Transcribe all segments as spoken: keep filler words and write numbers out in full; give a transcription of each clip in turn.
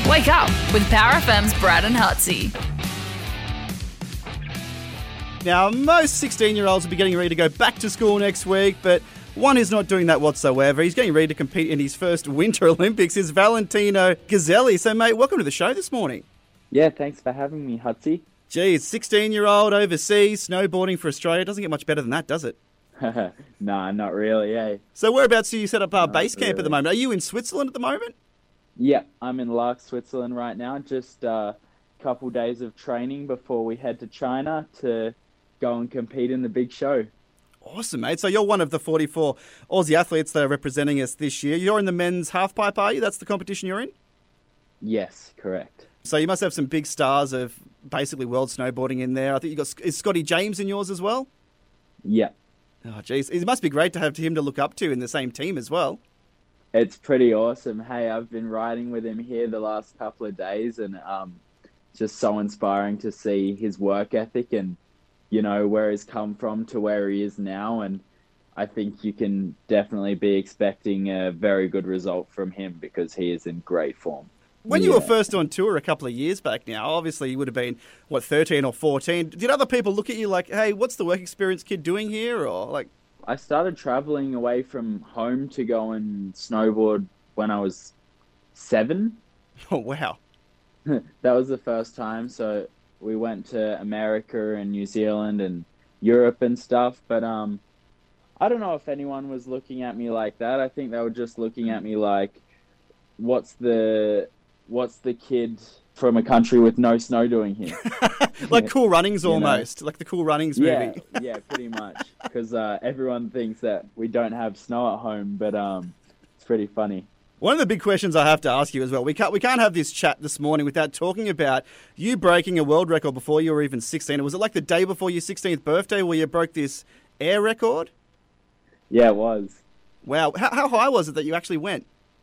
Wake up with Power F M's Brad and Hutsy. Now, most sixteen-year-olds will be getting ready to go back to school next week, but one who's not doing that whatsoever. He's getting ready to compete in his first Winter Olympics is Valentino Gazzelli. So, mate, welcome to the show this morning. Yeah, thanks for having me, Hutsy. Geez, sixteen-year-old overseas, snowboarding for Australia. Doesn't get much better than that, does it? Nah, not really, eh? So whereabouts do you set up our base camp really. at the moment? Are you in Switzerland at the moment? Yeah, I'm in Lark, Switzerland right now. Just a uh, couple days of training before we head to China to go and compete in the big show. Awesome, mate. So you're one of the forty-four Aussie athletes that are representing us this year. You're in the men's halfpipe, are you? That's the competition you're in? Yes, correct. So you must have some big stars of basically world snowboarding in there. I think you got is Scotty James in yours as well? Yeah. Oh, geez. It must be great to have him to look up to in the same team as well. It's pretty awesome. Hey, I've been riding with him here the last couple of days, and um, it's just so inspiring to see his work ethic and, you know, where he's come from to where he is now. And I think you can definitely be expecting a very good result from him because he is in great form. When you Yeah. were first on tour a couple of years back now, obviously you would have been, what, thirteen or fourteen. Did other people look at you like, hey, what's the work experience kid doing here? Or like, I started traveling away from home to go and snowboard when I was seven. oh, wow. That was the first time. So we went to America and New Zealand and Europe and stuff. But um, I don't know if anyone was looking at me like that. I think they were just looking at me like, what's the what's the kid from a country with no snow doing here? Like Cool Runnings You know? almost, like the Cool Runnings Yeah, movie. yeah, pretty much. Because uh, everyone thinks that we don't have snow at home, but um, it's pretty funny. One of the big questions I have to ask you as well, we can't we can't have this chat this morning without talking about you breaking a world record before you were even sixteen. Was it like the day before your sixteenth birthday where you broke this air record? Yeah, it was. Wow. How, how high was it that you actually went?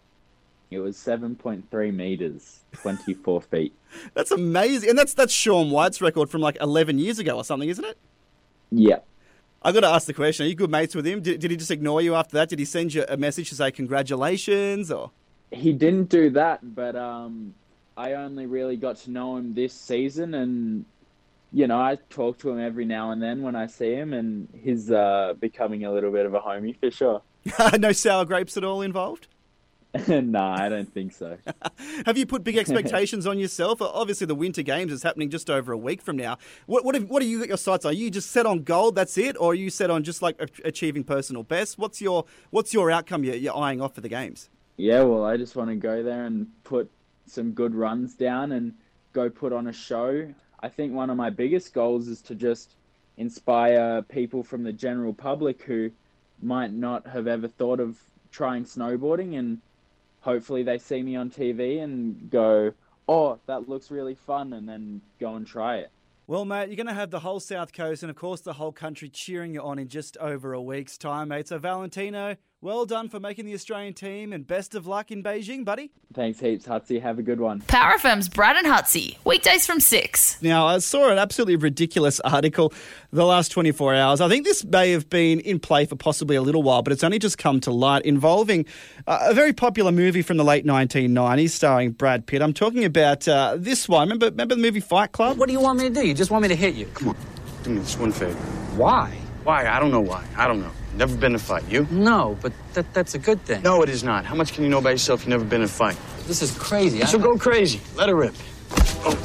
It was seven point three meters, twenty-four feet. That's amazing. And that's that's Shaun White's record from like eleven years ago or something, isn't it? Yeah. I got to ask the question, are you good mates with him? Did, did he just ignore you after that? Did he send you a message to say congratulations? Or He didn't do that, but um, I only really got to know him this season, and you know, I talk to him every now and then when I see him, and he's uh, becoming a little bit of a homie for sure. no sour grapes at all involved? Nah, I don't think so. Have you put big expectations on yourself? Obviously, the Winter Games is happening just over a week from now. What what, have, what are you got your sights on? Are you just set on gold, that's it? Or are you set on just like achieving personal best? What's your what's your outcome you're, you're eyeing off for the Games? Yeah, well, I just want to go there and put some good runs down and go put on a show. I think one of my biggest goals is to just inspire people from the general public who might not have ever thought of trying snowboarding, and hopefully they see me on T V and go, oh, that looks really fun, and then go and try it. Well, mate, you're going to have the whole South Coast and, of course, the whole country cheering you on in just over a week's time, mate. So, Valentino, well done for making the Australian team and best of luck in Beijing, buddy. Thanks heaps, Hutsy. Have a good one. Power F M's Brad and Hutsy. Weekdays from six. Now, I saw an absolutely ridiculous article the last twenty-four hours. I think this may have been in play for possibly a little while, but it's only just come to light, involving uh, a very popular movie from the late nineteen nineties starring Brad Pitt. I'm talking about uh, this one. Remember, remember the movie Fight Club? What do you want me to do? You just want me to hit you? Come on, do me this one favor. Why? Why? I don't know why. I don't know. Never been in a fight. You? No, but that that's a good thing. No, it is not. How much can you know about yourself? You've never been in a fight. This is crazy. So I, go crazy. Let her rip. Oh.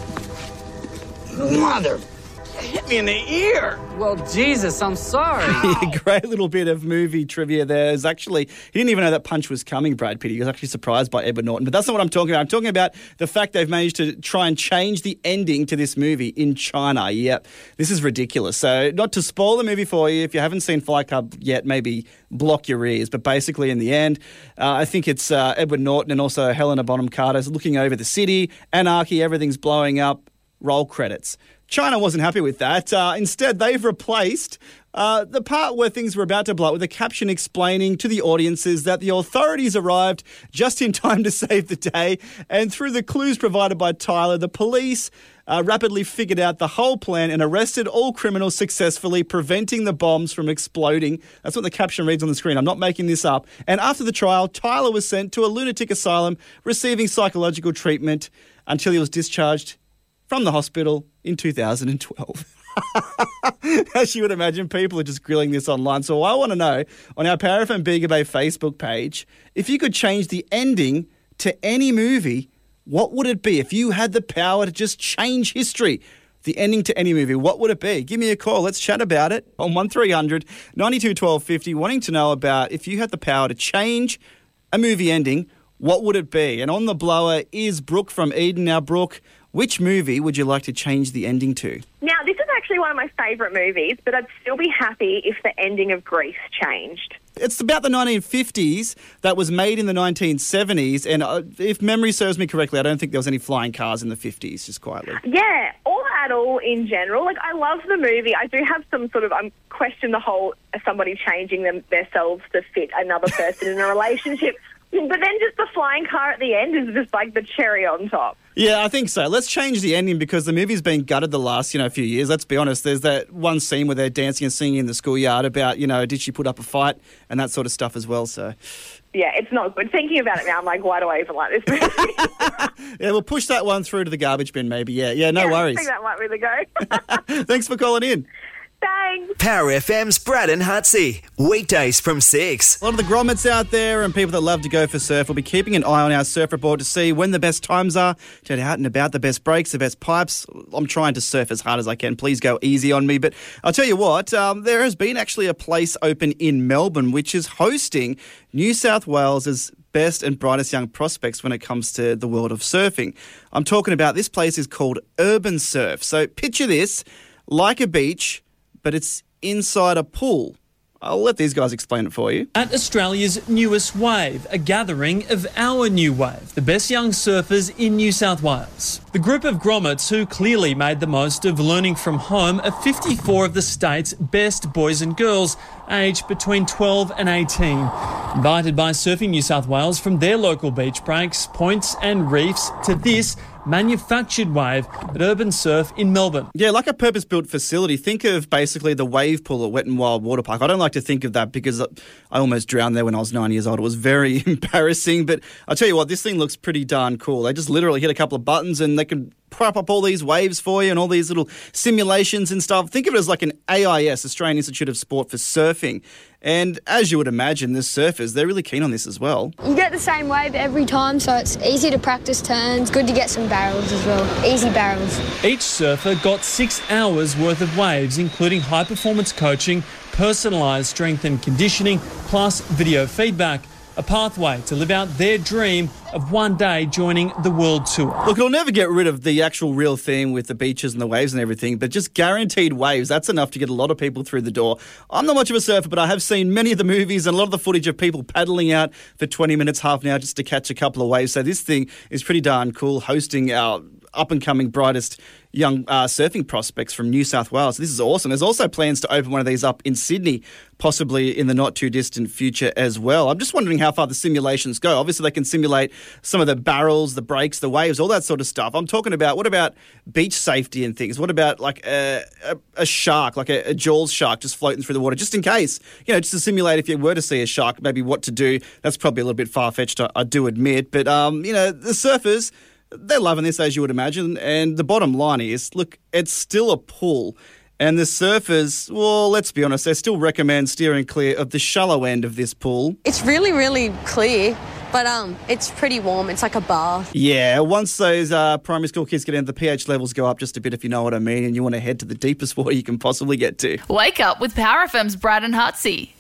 Mother! Hit me in the ear! Well, Jesus, I'm sorry. Great little bit of movie trivia there. Is actually, he didn't even know that punch was coming, Brad Pitt. He was actually surprised by Edward Norton. But that's not what I'm talking about. I'm talking about the fact they've managed to try and change the ending to this movie in China. Yep, this is ridiculous. So not to spoil the movie for you, if you haven't seen Fight Club yet, maybe block your ears. But basically, in the end, uh, I think it's uh, Edward Norton and also Helena Bonham Carter looking over the city, anarchy, everything's blowing up, roll credits. China wasn't happy with that. Uh, instead, they've replaced uh, the part where things were about to blow up with a caption explaining to the audiences that the authorities arrived just in time to save the day. And through the clues provided by Tyler, the police uh, rapidly figured out the whole plan and arrested all criminals successfully, preventing the bombs from exploding. That's what the caption reads on the screen. I'm not making this up. And after the trial, Tyler was sent to a lunatic asylum, receiving psychological treatment until he was discharged from the hospital in two thousand twelve. As you would imagine, people are just grilling this online. So I want to know, on our Power F M Bega Bay Facebook page, if you could change the ending to any movie, what would it be? If you had the power to just change history, the ending to any movie, what would it be? Give me a call. Let's chat about it on one three hundred ninety-two twelve fifty, wanting to know about if you had the power to change a movie ending, what would it be? And on the blower is Brooke from Eden. Now, Brooke, which movie would you like to change the ending to? Now, this is actually one of my favourite movies, but I'd still be happy if the ending of Grease changed. It's about the nineteen fifties that was made in the nineteen seventies, and uh, if memory serves me correctly, I don't think there was any flying cars in the fifties, just quietly. Yeah, or at all in general. Like, I love the movie. I do have some sort of, I um, question the whole uh, somebody changing them themselves to fit another person in a relationship. But then just the flying car at the end is just like the cherry on top. Yeah, I think so. Let's change the ending because the movie's been gutted the last, you know, few years. Let's be honest. There's that one scene where they're dancing and singing in the schoolyard about, you know, did she put up a fight and that sort of stuff as well. So, yeah, it's not good. Thinking about it now, I'm like, why do I even like this movie? Yeah, we'll push that one through to the garbage bin maybe. Yeah, yeah, no yeah, worries. I think that might really go. Thanks for calling in. Thanks. Power F M's Brad and Hutsy. Weekdays from six. A lot of the grommets out there and people that love to go for surf will be keeping an eye on our surf report to see when the best times are to head out and about, the best breaks, the best pipes. I'm trying to surf as hard as I can. Please go easy on me. But I'll tell you what, um, there has been actually a place open in Melbourne which is hosting New South Wales' best and brightest young prospects when it comes to the world of surfing. I'm talking about, this place is called Urban Surf. So picture this, like a beach, but it's inside a pool. I'll let these guys explain it for you. At Australia's newest wave, a gathering of our new wave, the best young surfers in New South Wales. The group of grommets who clearly made the most of learning from home are fifty-four of the state's best boys and girls, aged between twelve and eighteen. Invited by Surfing New South Wales from their local beach breaks, points and reefs to this manufactured wave at Urban Surf in Melbourne. Yeah, like a purpose-built facility. Think of basically the wave pool at Wet n Wild Water Park. I don't like to think of that because I almost drowned there when I was nine years old. It was very embarrassing, but I'll tell you what, this thing looks pretty darn cool. They just literally hit a couple of buttons and they can prop up all these waves for you and all these little simulations and stuff. Think of it as like an A I S, Australian Institute of Sport for surfing. And as you would imagine, the surfers, they're really keen on this as well. You get the same wave every time, so it's easy to practice turns, good to get some barrels as well, easy barrels. Each surfer got six hours worth of waves, including high-performance coaching, personalised strength and conditioning, plus video feedback. A pathway to live out their dream of one day joining the world tour. Look, it'll never get rid of the actual real thing with the beaches and the waves and everything, but just guaranteed waves, that's enough to get a lot of people through the door. I'm not much of a surfer, but I have seen many of the movies and a lot of the footage of people paddling out for twenty minutes, half an hour just to catch a couple of waves. So this thing is pretty darn cool, hosting our up-and-coming brightest young uh, surfing prospects from New South Wales. This is awesome. There's also plans to open one of these up in Sydney, possibly in the not-too-distant future as well. I'm just wondering how far the simulations go. Obviously, they can simulate some of the barrels, the breaks, the waves, all that sort of stuff. I'm talking about, what about beach safety and things? What about like a, a, a shark, like a, a Jaws shark just floating through the water, just in case, you know, just to simulate if you were to see a shark, maybe what to do. That's probably a little bit far-fetched, I, I do admit. But, um, you know, the surfers, they're loving this, as you would imagine. And the bottom line is, look, it's still a pool. And the surfers, well, let's be honest, they still recommend steering clear of the shallow end of this pool. It's really, really clear, but um, it's pretty warm. It's like a bath. Yeah, once those uh, primary school kids get in, the pH levels go up just a bit, if you know what I mean, and you want to head to the deepest water you can possibly get to. Wake up with Power F M's Brad and Hutsy.